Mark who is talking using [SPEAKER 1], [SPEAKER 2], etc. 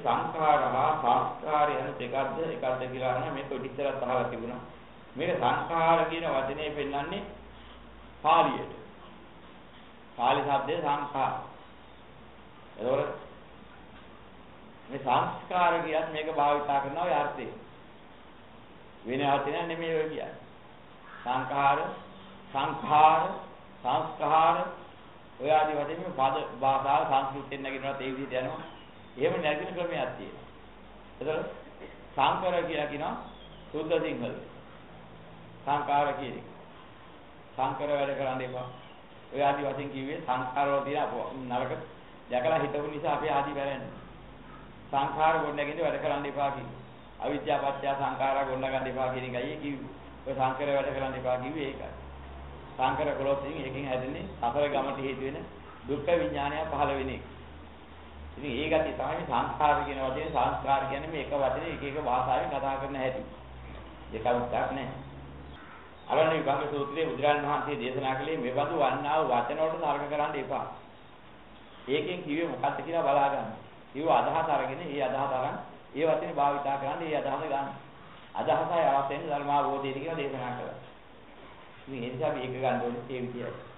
[SPEAKER 1] සංඛාර හා සංස්කාර යන දෙකක්ද එකක්ද කියලා අහන මේක ඉතිස්සරත් අහලා තිබුණා. මේක සංඛාර කියන වචනේ පෙන්නන්නේ පාලියට. පාලි શબ્දේ සංඛාර. එතකොට මේ සංස්කාර කියත් මේක භාවිතා කරනවා ඒ අර්ථයෙන්. වෙන අර්ථයක් නෙමෙයි ඔය කියන්නේ. සංඛාර, සංඛාර, සංස්කාර ඔය ආදී වශයෙන් මේ පද භාෂාව සංස්කෘතෙන් නැගිටිනවත් ඒ විදිහට යනවා. එහෙම නැගිටින ක්‍රමයක් තියෙනවා. එතකොට සංඛාර කියලා කියනවා සුද්ධ සිංහල. සංඛාර කියන්නේ සංඛාර වැඩ කරන්න එපා. ඔය ආදී වශයෙන් කිව්වේ සංඛාරවල තියෙන නරක දැකලා හිතපු නිසා අපි ආදී වැරෙන්නේ. සංඛාර ගොඩනගින්න වැඩ කරන්න එපා කිව්වේ. අවිද්‍යාව පත්‍ය සංඛාර ගොඩනගන්න එපා කියන එකයි කිව්වේ. ඔය සංඛාර වැඩ කරන්න එපා කිව්වේ ඒකයි. සංඛාර කළොත් එකකින් හැදෙන්නේ සතර ගමට හේතු වෙන දුක්ඛ විඥානය පහළ වෙන එක. ඉතින් ඒ ගැටි තමයි සංස්කාර කියන වචනේ සංස්කාර කියන්නේ මේ එක වචනේ එක එක භාෂාවෙන් කතා කරන හැටි. දෙකක් නැහැ. අරණ විභංග සූත්‍රයේ බුදුරජාණන් වහන්සේ දේශනා කළේ මේ බඳු වන්නා වූ වචන වලට තර්ක කරන්න එපා. ඒකෙන් කිව්වේ මොකක්ද කියලා බලා ගන්න. කිව්ව අදහස අරගෙන ඒ අදහස අරන් ඒ වචනේ භාවිතා කරන්නේ ඒ අදහස ගන්න. අදහසයි අවශ්‍ය වෙන ධර්මාවබෝධයද කියලා දේශනා කළා. ඉතින් ඒ නිසා මේක ගන්න ඕනේ ඒ විදියයි.